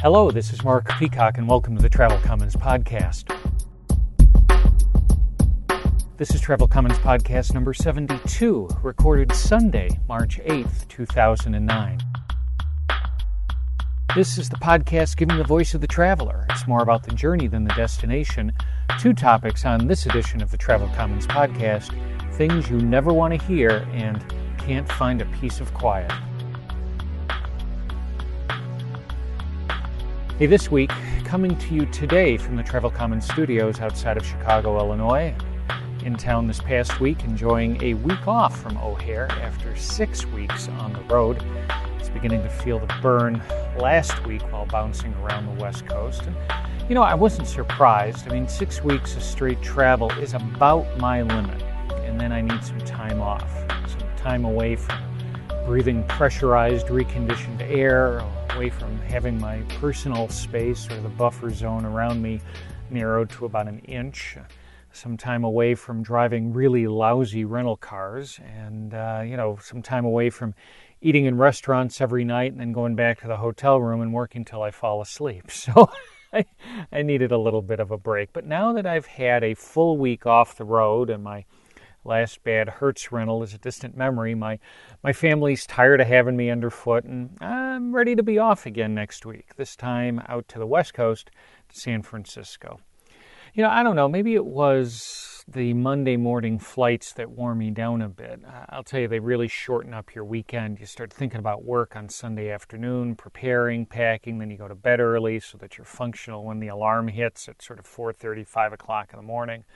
Hello, this is Mark Peacock, and welcome to the Travel Commons Podcast. This is Travel Commons Podcast number 72, recorded Sunday, March 8th, 2009. This is the podcast giving the voice of the traveler. It's more about the journey than the destination. Two topics on this edition of the Travel Commons Podcast: things you never want to hear and can't find a piece of quiet. Hey, this week, coming to you today from the Travel Commons studios outside of Chicago, Illinois. In town this past week, enjoying a week off from O'Hare after 6 weeks on the road. It's beginning to feel the burn last week while bouncing around the West Coast. And, I wasn't surprised. 6 weeks of straight travel is about my limit. And then I need some time off, some time away from breathing pressurized, reconditioned air, away from having my personal space or the buffer zone around me narrowed to about an inch, some time away from driving really lousy rental cars, and, some time away from eating in restaurants every night and then going back to the hotel room and working till I fall asleep. So I needed a little bit of a break. But now that I've had a full week off the road and my last bad Hertz rental is a distant memory, my family's tired of having me underfoot, and I'm ready to be off again next week, this time out to the West Coast, to San Francisco. I don't know, maybe it was the Monday morning flights that wore me down a bit. I'll tell you, they really shorten up your weekend. You start thinking about work on Sunday afternoon, preparing, packing, then you go to bed early so that you're functional when the alarm hits at sort of 4:30, 5 o'clock in the morning.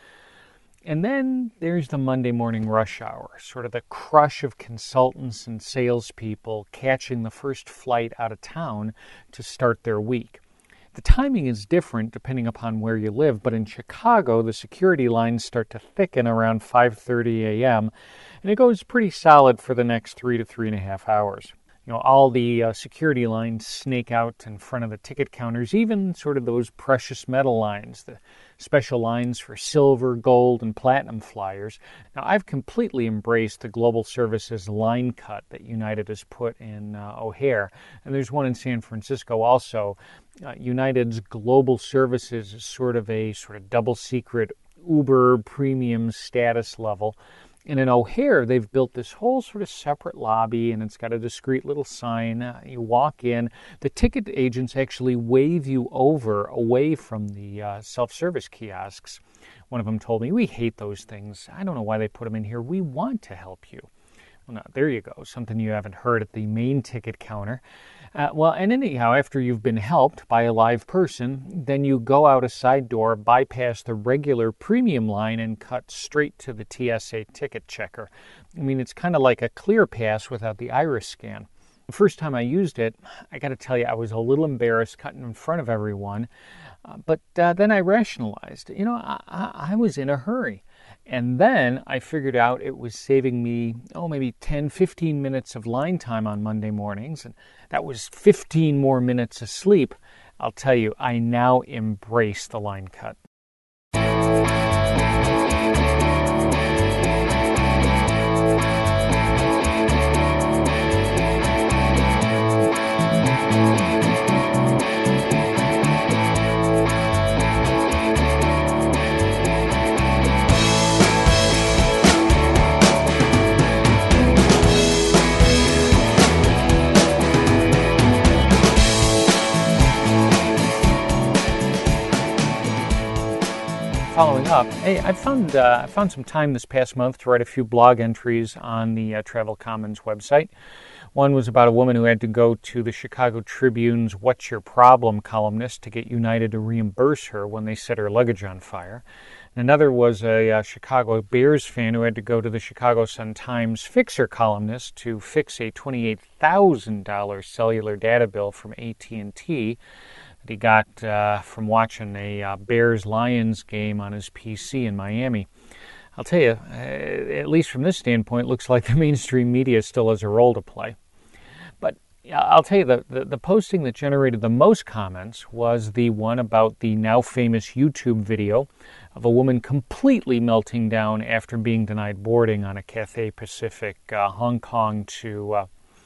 And then there's the Monday morning rush hour, sort of the crush of consultants and salespeople catching the first flight out of town to start their week. The timing is different depending upon where you live, but in Chicago, the security lines start to thicken around 5:30 a.m., and it goes pretty solid for the next 3 to 3.5 hours. All the security lines snake out in front of the ticket counters, even sort of those precious metal lines, the special lines for silver, gold, and platinum flyers. Now, I've completely embraced the Global Services line cut that United has put in O'Hare, and there's one in San Francisco also. United's Global Services is sort of double secret Uber premium status level. And in O'Hare, they've built this whole sort of separate lobby, and it's got a discreet little sign. You walk in. The ticket agents actually wave you over away from the self-service kiosks. One of them told me, "We hate those things. I don't know why they put them in here. We want to help you." Well, now, there you go, something you haven't heard at the main ticket counter. And anyhow, after you've been helped by a live person, then you go out a side door, bypass the regular premium line, and cut straight to the TSA ticket checker. It's kind of like a clear pass without the iris scan. The first time I used it, I got to tell you, I was a little embarrassed cutting in front of everyone. But then I rationalized, I was in a hurry. And then I figured out it was saving me, maybe 10, 15 minutes of line time on Monday mornings. And that was 15 more minutes of sleep. I'll tell you, I now embrace the line cut. Following up, I found some time this past month to write a few blog entries on the Travel Commons website. One was about a woman who had to go to the Chicago Tribune's "What's Your Problem" columnist to get United to reimburse her when they set her luggage on fire. And another was a Chicago Bears fan who had to go to the Chicago Sun-Times Fixer columnist to fix a $28,000 cellular data bill from AT&T that he got from watching a Bears-Lions game on his PC in Miami. I'll tell you, at least from this standpoint, it looks like the mainstream media still has a role to play. But I'll tell you, the posting that generated the most comments was the one about the now famous YouTube video of a woman completely melting down after being denied boarding on a Cathay Pacific Hong Kong to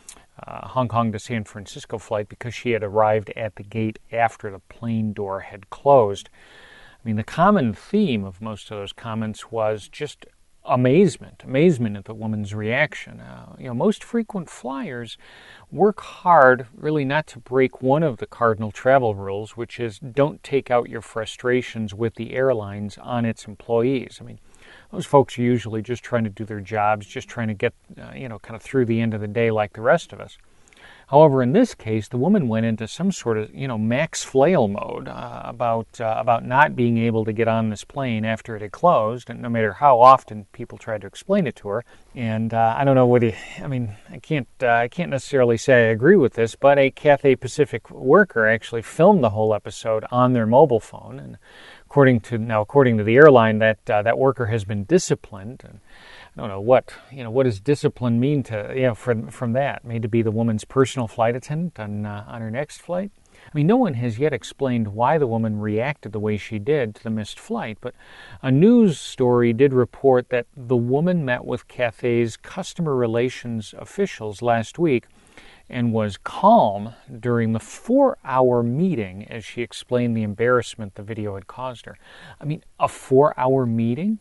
Hong Kong to San Francisco flight because she had arrived at the gate after the plane door had closed. I mean, the common theme of most of those comments was just amazement at the woman's reaction. Most frequent flyers work hard really not to break one of the cardinal travel rules, which is don't take out your frustrations with the airlines on its employees. I mean, those folks are usually just trying to do their jobs, just trying to get, kind of through the end of the day like the rest of us. However, in this case, the woman went into some sort of, Max Flail mode about not being able to get on this plane after it had closed, and no matter how often people tried to explain it to her. And I don't know what I can't necessarily say I agree with this, but a Cathay Pacific worker actually filmed the whole episode on their mobile phone, and according to the airline, that worker has been disciplined. And I don't know what does discipline mean from that? Made to be the woman's personal flight attendant on her next flight? I mean, no one has yet explained why the woman reacted the way she did to the missed flight, but a news story did report that the woman met with Cathay's customer relations officials last week and was calm during the 4-hour meeting as she explained the embarrassment the video had caused her. I mean, a 4-hour meeting?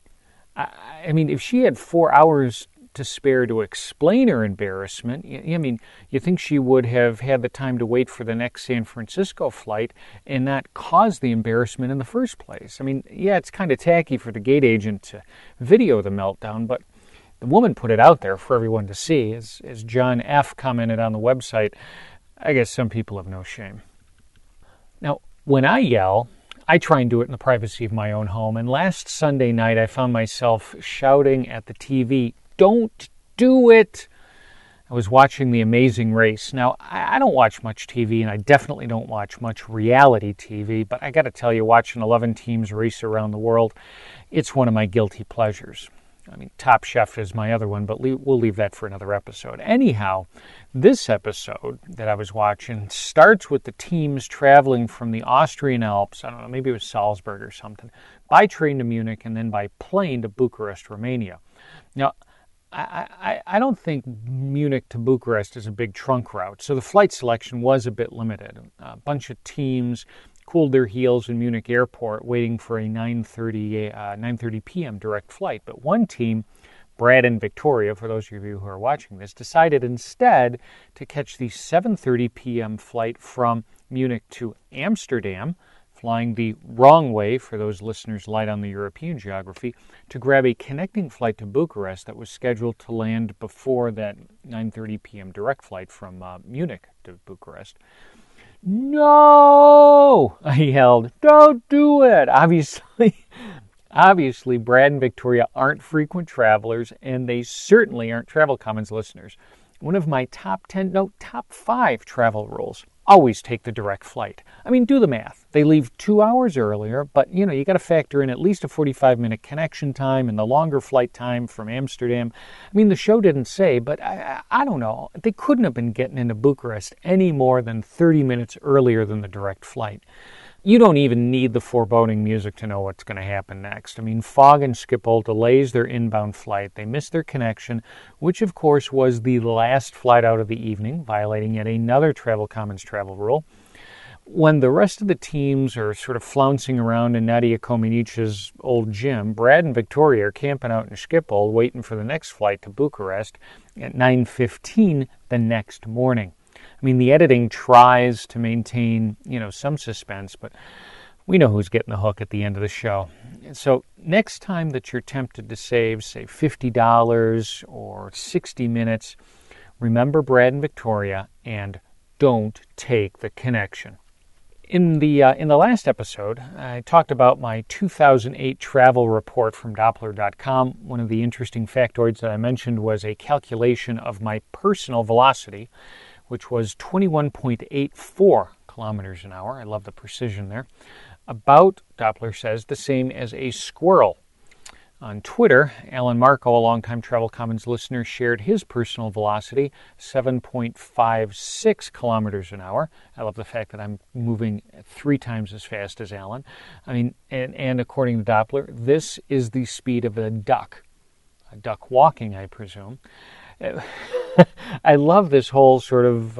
I mean, if she had 4 hours to spare to explain her embarrassment, you think she would have had the time to wait for the next San Francisco flight and not cause the embarrassment in the first place. I mean, yeah, it's kind of tacky for the gate agent to video the meltdown, but the woman put it out there for everyone to see. As John F. commented on the website, I guess some people have no shame. Now, when I yell, I try and do it in the privacy of my own home. And last Sunday night, I found myself shouting at the TV, "Don't do it!" I was watching The Amazing Race. Now, I don't watch much TV, and I definitely don't watch much reality TV, but I got to tell you, watching 11 teams race around the world, it's one of my guilty pleasures. I mean, Top Chef is my other one, but we'll leave that for another episode. Anyhow, this episode that I was watching starts with the teams traveling from the Austrian Alps, I don't know, maybe it was Salzburg or something, by train to Munich and then by plane to Bucharest, Romania. Now, I don't think Munich to Bucharest is a big trunk route, so the flight selection was a bit limited. A bunch of teams cooled their heels in Munich airport waiting for a 9:30 p.m. direct flight. But one team, Brad and Victoria, for those of you who are watching this, decided instead to catch the 7:30 p.m. flight from Munich to Amsterdam, flying the wrong way for those listeners light on the European geography, to grab a connecting flight to Bucharest that was scheduled to land before that 9:30 p.m. direct flight from Munich to Bucharest. "No!" I yelled. "Don't do it!" Obviously, Brad and Victoria aren't frequent travelers, and they certainly aren't Travel Commons listeners. One of my top 5 travel rules: always take the direct flight. I mean, do the math. They leave 2 hours earlier, but, you got to factor in at least a 45-minute connection time and the longer flight time from Amsterdam. I mean, the show didn't say, but I don't know. They couldn't have been getting into Bucharest any more than 30 minutes earlier than the direct flight. You don't even need the foreboding music to know what's going to happen next. I mean, Fog and Schiphol delays their inbound flight. They miss their connection, which of course was the last flight out of the evening, violating yet another Travel Commons travel rule. When the rest of the teams are sort of flouncing around in Nadia Comaneci's old gym, Brad and Victoria are camping out in Schiphol waiting for the next flight to Bucharest at 9:15 the next morning. I mean, the editing tries to maintain, some suspense, but we know who's getting the hook at the end of the show. So next time that you're tempted to save, say, $50 or 60 minutes, remember Brad and Victoria and don't take the connection. In the last episode, I talked about my 2008 travel report from Doppler.com. One of the interesting factoids that I mentioned was a calculation of my personal velocity, which was 21.84 kilometers an hour. I love the precision there. About, Doppler says, the same as a squirrel. On Twitter, Alan Marco, a longtime Travel Commons listener, shared his personal velocity, 7.56 kilometers an hour. I love the fact that I'm moving 3 times as fast as Alan. I mean, and according to Doppler, this is the speed of a duck walking, I presume. I love this whole sort of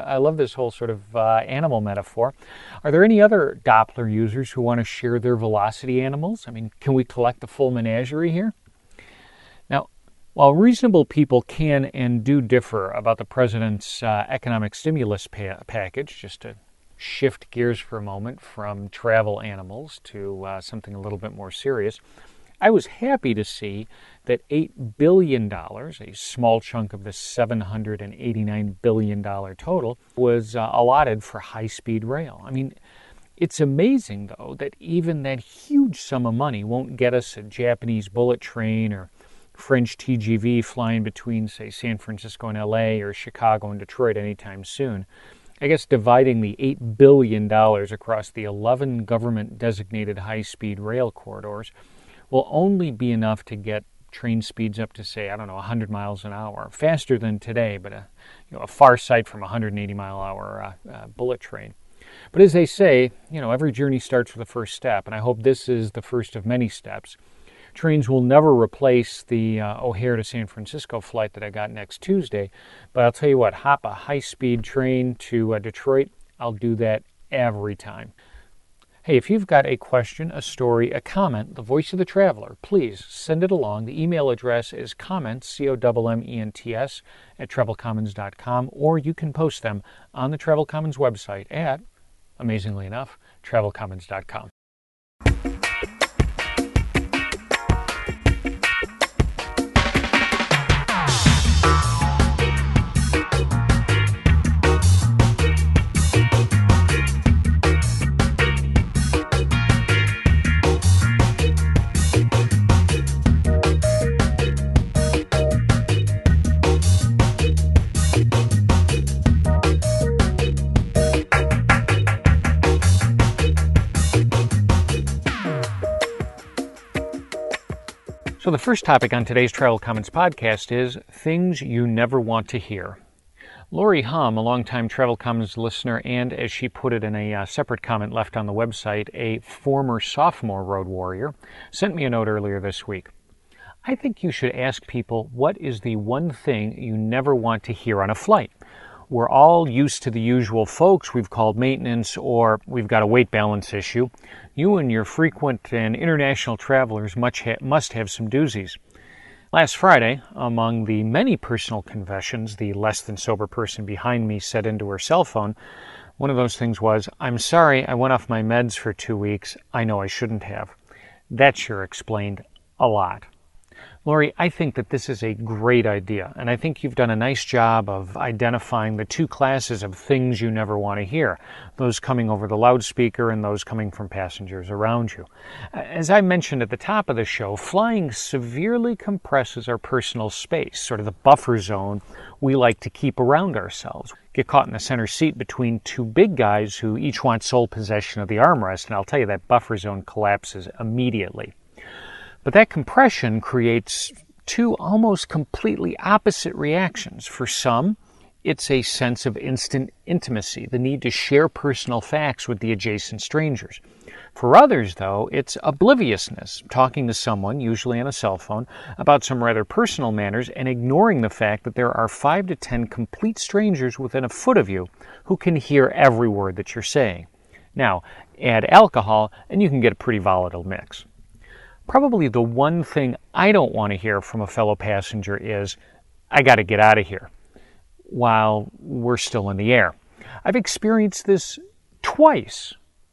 animal metaphor. Are there any other Doppler users who want to share their velocity animals? I mean, can we collect the full menagerie here? Now, while reasonable people can and do differ about the president's economic stimulus package, just to shift gears for a moment from travel animals to something a little bit more serious, I was happy to see that $8 billion, a small chunk of the $789 billion total, was allotted for high-speed rail. I mean, it's amazing, though, that even that huge sum of money won't get us a Japanese bullet train or French TGV flying between, say, San Francisco and LA or Chicago and Detroit anytime soon. I guess dividing the $8 billion across the 11 government-designated high-speed rail corridors will only be enough to get train speeds up to, say, 100 miles an hour, faster than today, but a far sight from a 180-mile-hour bullet train. But as they say, every journey starts with the first step, and I hope this is the first of many steps. Trains will never replace the O'Hare to San Francisco flight that I got next Tuesday, but I'll tell you what, hop a high-speed train to Detroit, I'll do that every time. Hey, if you've got a question, a story, a comment, the voice of the traveler, please send it along. The email address is comments, COMMENTS, at travelcommons.com, or you can post them on the Travel Commons website at, amazingly enough, travelcommons.com. So the first topic on today's Travel Commons podcast is things you never want to hear. Lori Hum, a longtime Travel Commons listener, and as she put it in a separate comment left on the website, a former sophomore road warrior, sent me a note earlier this week. I think you should ask people what is the one thing you never want to hear on a flight. We're all used to the usual folks we've called maintenance or we've got a weight balance issue. You and your frequent and international travelers must have some doozies. Last Friday, among the many personal confessions the less than sober person behind me said into her cell phone, one of those things was, "I'm sorry I went off my meds for 2 weeks. I know I shouldn't have." That sure explained a lot. Lori, I think that this is a great idea, and I think you've done a nice job of identifying the two classes of things you never want to hear, those coming over the loudspeaker and those coming from passengers around you. As I mentioned at the top of the show, flying severely compresses our personal space, sort of the buffer zone we like to keep around ourselves. Get caught in the center seat between two big guys who each want sole possession of the armrest, and I'll tell you that buffer zone collapses immediately. But that compression creates two almost completely opposite reactions. For some, it's a sense of instant intimacy, the need to share personal facts with the adjacent strangers. For others, though, it's obliviousness, talking to someone, usually on a cell phone, about some rather personal matters and ignoring the fact that there are 5 to 10 complete strangers within a foot of you who can hear every word that you're saying. Now, add alcohol, and you can get a pretty volatile mix. Probably the one thing I don't want to hear from a fellow passenger is, "I got to get out of here," while we're still in the air. I've experienced this twice.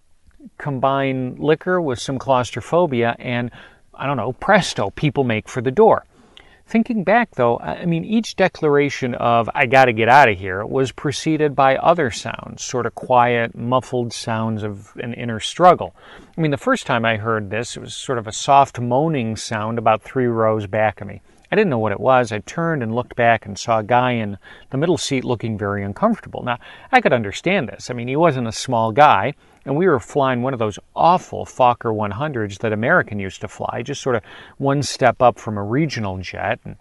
Combine liquor with some claustrophobia and, presto, people make for the door. Thinking back, though, each declaration of "I got to get out of here" was preceded by other sounds, sort of quiet, muffled sounds of an inner struggle. The first time I heard this, it was sort of a soft moaning sound about 3 rows back of me. I didn't know what it was. I turned and looked back and saw a guy in the middle seat looking very uncomfortable. Now, I could understand this. He wasn't a small guy, and we were flying one of those awful Fokker 100s that American used to fly, just sort of one step up from a regional jet. And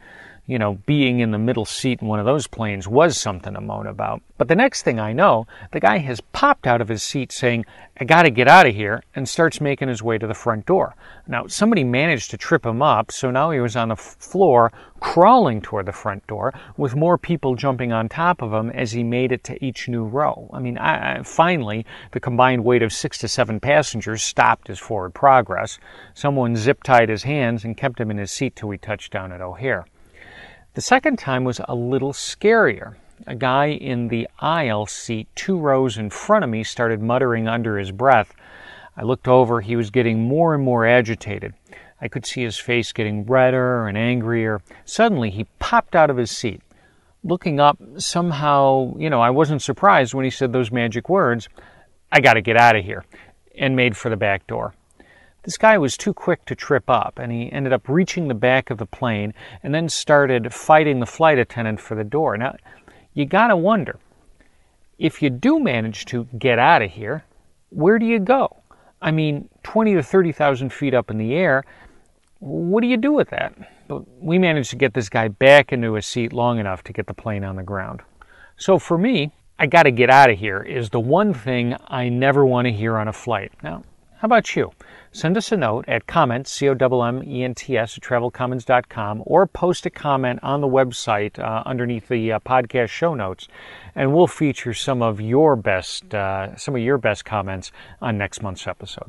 being in the middle seat in one of those planes was something to moan about. But the next thing I know, the guy has popped out of his seat saying, "I got to get out of here," and starts making his way to the front door. Now, somebody managed to trip him up, so now he was on the floor crawling toward the front door with more people jumping on top of him as he made it to each new row. I mean, finally, the combined weight of 6 to 7 passengers stopped his forward progress. Someone zip-tied his hands and kept him in his seat till we touched down at O'Hare. The second time was a little scarier. A guy in the aisle seat 2 rows in front of me started muttering under his breath. I looked over. He was getting more and more agitated. I could see his face getting redder and angrier. Suddenly, he popped out of his seat. Looking up, somehow, I wasn't surprised when he said those magic words, "I got to get out of here," and made for the back door. This guy was too quick to trip up, and he ended up reaching the back of the plane and then started fighting the flight attendant for the door. Now, you gotta wonder, if you do manage to get out of here, where do you go? I mean, 20 to 30,000 feet up in the air, what do you do with that? But we managed to get this guy back into his seat long enough to get the plane on the ground. So for me, "I gotta get out of here" is the one thing I never want to hear on a flight. Now, how about you? Send us a note at comments, COMMENTS, at travelcommons.com, or post a comment on the website underneath the podcast show notes, and we'll feature some of your best comments on next month's episode.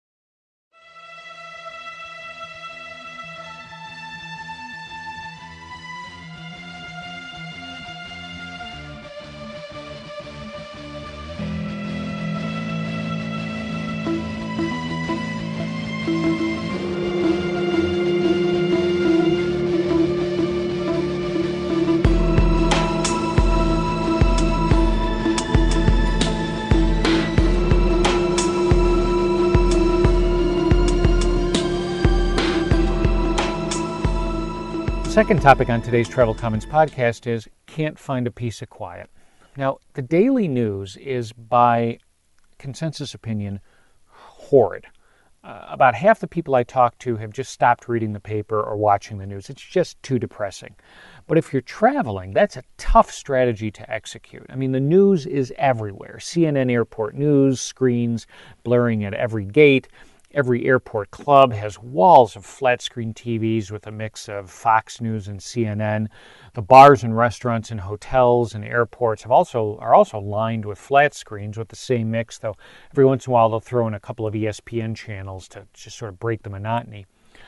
Second topic on today's Travel Commons podcast is can't find a piece of quiet. Now, the daily news is, by consensus opinion, horrid. About half the people I talk to have just stopped reading the paper or watching the news. It's just too depressing. But if you're traveling, that's a tough strategy to execute. I mean, the news is everywhere. CNN airport news, screens blaring at every gate. Every airport club has walls of flat-screen TVs with a mix of Fox News and CNN. The bars and restaurants and hotels and airports are also lined with flat screens with the same mix, though every once in a while they'll throw in a couple of ESPN channels to just sort of break the monotony.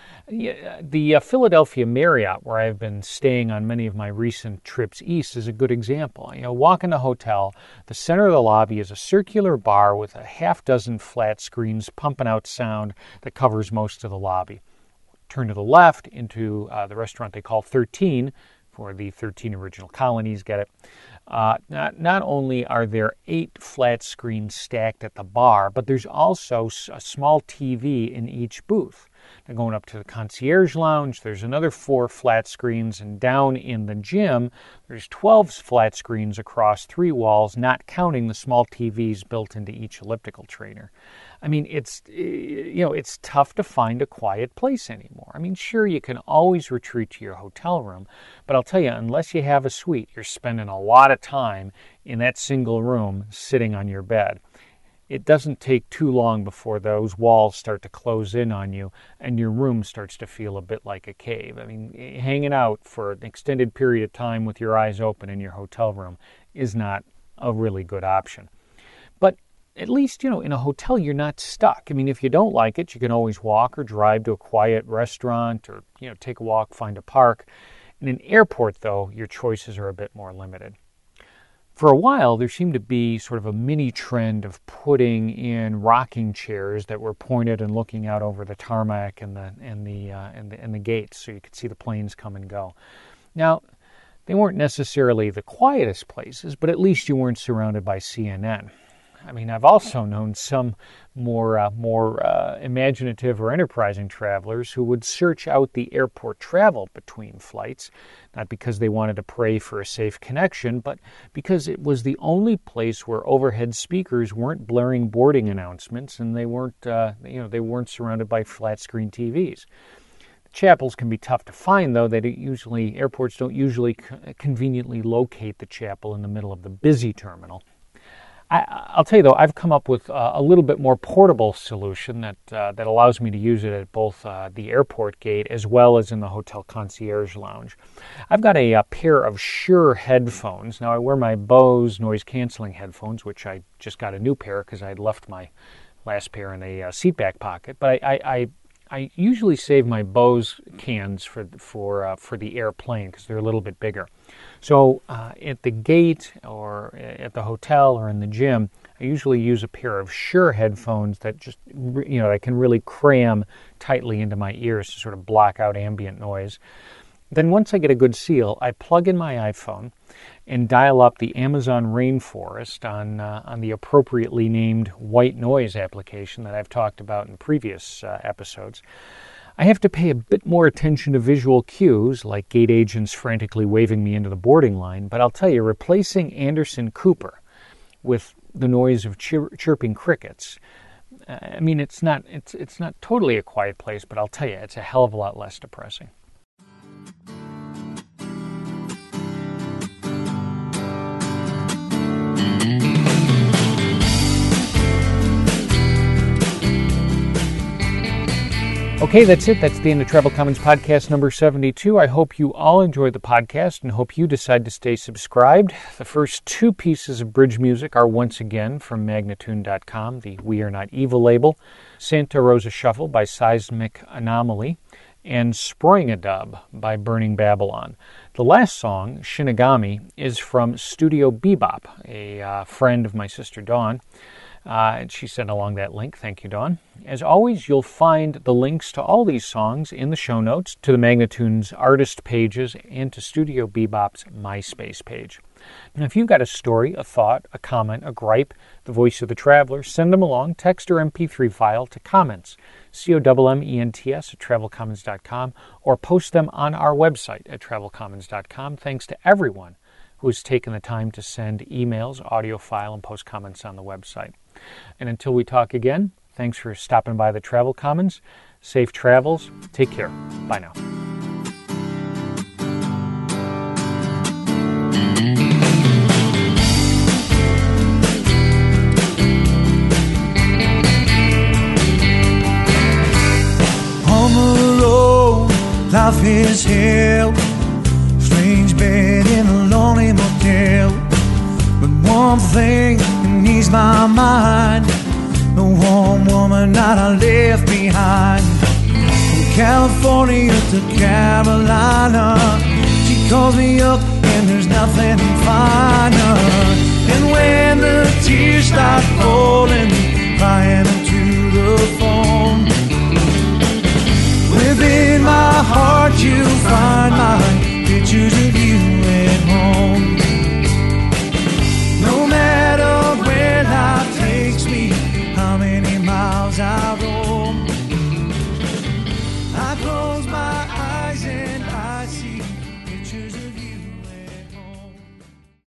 The Philadelphia Marriott, where I've been staying on many of my recent trips east, is a good example. Walk in the hotel, the center of the lobby is a circular bar with a half dozen flat screens pumping out sound that covers most of the lobby. Turn to the left into the restaurant they call 13, for the 13 original colonies, get it? Not only are there 8 flat screens stacked at the bar, but there's also a small TV in each booth. Now, going up to the concierge lounge, there's another 4 flat screens, and down in the gym, there's 12 flat screens across 3 walls, not counting the small TVs built into each elliptical trainer. I mean, it's tough to find a quiet place anymore. I mean, sure, you can always retreat to your hotel room, but I'll tell you, unless you have a suite, you're spending a lot of time in that single room sitting on your bed. It doesn't take too long before those walls start to close in on you and your room starts to feel a bit like a cave. I mean, hanging out for an extended period of time with your eyes open in your hotel room is not a really good option. But at least, in a hotel, you're not stuck. I mean, if you don't like it, you can always walk or drive to a quiet restaurant or, take a walk, find a park. In an airport, though, your choices are a bit more limited. For a while, there seemed to be sort of a mini trend of putting in rocking chairs that were pointed and looking out over the tarmac and the gates, so you could see the planes come and go. Now, they weren't necessarily the quietest places, but at least you weren't surrounded by CNN. I mean, I've also known some more imaginative or enterprising travelers who would search out the airport travel between flights, not because they wanted to pray for a safe connection, but because it was the only place where overhead speakers weren't blaring boarding announcements and they weren't surrounded by flat screen TVs. Chapels can be tough to find, though. Airports don't usually conveniently locate the chapel in the middle of the busy terminal. I'll tell you, though, I've come up with a little bit more portable solution that allows me to use it at both the airport gate as well as in the hotel concierge lounge. I've got a pair of Shure headphones. Now, I wear my Bose noise-canceling headphones, which I just got a new pair because I'd left my last pair in a seat back pocket. But I usually save my Bose cans for the airplane because they're a little bit bigger. So at the gate or at the hotel or in the gym, I usually use a pair of Shure headphones that just, I can really cram tightly into my ears to sort of block out ambient noise. Then once I get a good seal, I plug in my iPhone and dial up the Amazon Rainforest on the appropriately named white noise application that I've talked about in previous episodes. I have to pay a bit more attention to visual cues, like gate agents frantically waving me into the boarding line, but I'll tell you, replacing Anderson Cooper with the noise of chirping crickets, it's not totally a quiet place, but I'll tell you, it's a hell of a lot less depressing. Okay, that's it. That's the end of Travel Commons podcast number 72. I hope you all enjoyed the podcast and hope you decide to stay subscribed. The first two pieces of bridge music are once again from Magnatune.com, the We Are Not Evil label, Santa Rosa Shuffle by Seismic Anomaly, and Sproing-a-Dub by Burning Babylon. The last song, Shinigami, is from Studio Bebop, a friend of my sister Dawn. And she sent along that link. Thank you, Dawn. As always, you'll find the links to all these songs in the show notes, to the Magnatune's artist pages, and to Studio Bebop's MySpace page. Now, if you've got a story, a thought, a comment, a gripe, the voice of the traveler, send them along, text or MP3 file to comments, COMMENTS @travelcommons.com, or post them on our website at travelcommons.com. Thanks to everyone who has taken the time to send emails, audio file, and post comments on the website. And until we talk again, thanks for stopping by the Travel Commons. Safe travels. Take care. Bye now. On the road, life is hell. Strange bed in a lonely motel. But one thing can ease my mind, the warm woman that I left behind. From California to Carolina, she calls me up and there's nothing finer.